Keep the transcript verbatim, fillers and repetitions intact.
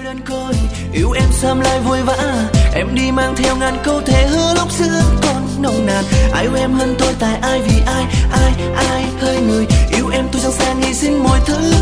đơn côi, yêu em xăm lại vội vã. Em đi mang theo ngàn câu thề hứa lúc xưa còn nồng nàn. Ai yêu em hơn tôi tại ai, vì ai, ai, ai hơi người. Yêu em tôi sẵn sàng hy sinh mọi thứ